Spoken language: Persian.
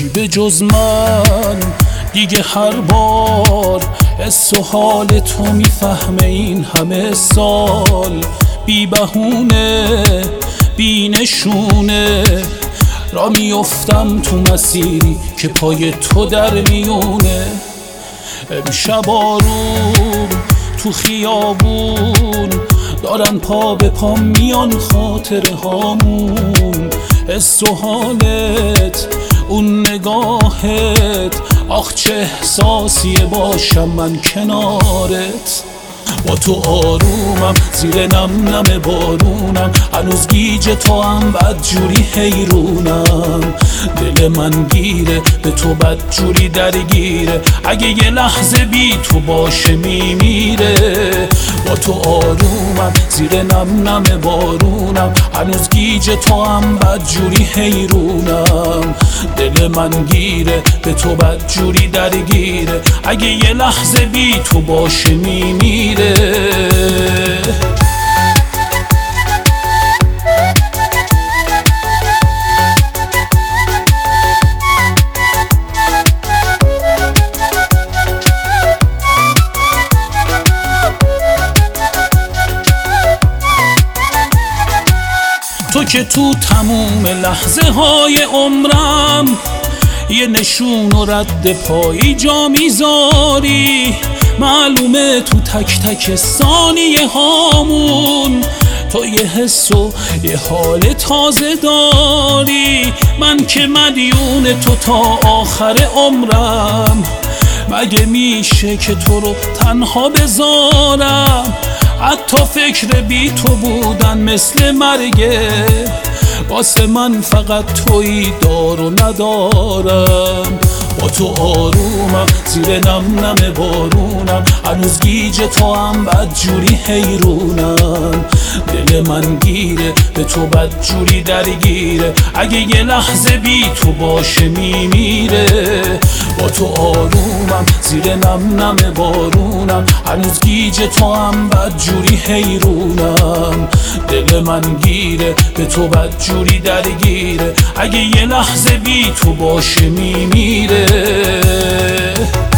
به جز من دیگه هر بار حس و حال تو میفهمه این همه سال، بی بهونه بی نشونه را میافتم تو مسیری که پای تو در میونه. امشب آروم تو خیابون دارن پا به پا میان خاطره هامون، حس و حالت اون نگاهت، آخ چه احساسیه باشم من کنارت. با تو آرومم زیر نم نم بارونم، هنوز گیج تو هم بدجوری حیرونم. دل من گیره به تو بدجوری درگیره، اگه یه لحظه بی تو باشه میمیره. با تو آرومم زیر نم نم بارونم، هنوز گیج تو هم بدجوری حیرونم. دل من گیره به تو بدجوری درگیره، اگه یه لحظه بی تو باشه میمیره. تو که تو تموم لحظه های عمرم یه نشون و رد پایی جا میذاری، معلومه تو تک تک ثانیه هامون تو یه حس و یه حال تازه داری. من که مدیون تو تا آخر عمرم، مگه میشه که تو رو تنها بذارم؟ حتی فکر بی تو بودن مثل مرگه، واسه من فقط تویی دار و ندارم. با تو آرومم زیر نم نم بارونم، هنوز گیج تو هم بدجوری حیرونم. دل من گیره به تو بدجوری درگیره، اگه یه لحظه بی تو باشه میمیره. با تو آرومم زیر نم نم بارونم، هنوز گیج تو هم بدجوری حیرونم. دل من گیره به تو بدجوری درگیره، اگه یه لحظه بی تو باشه میمیره.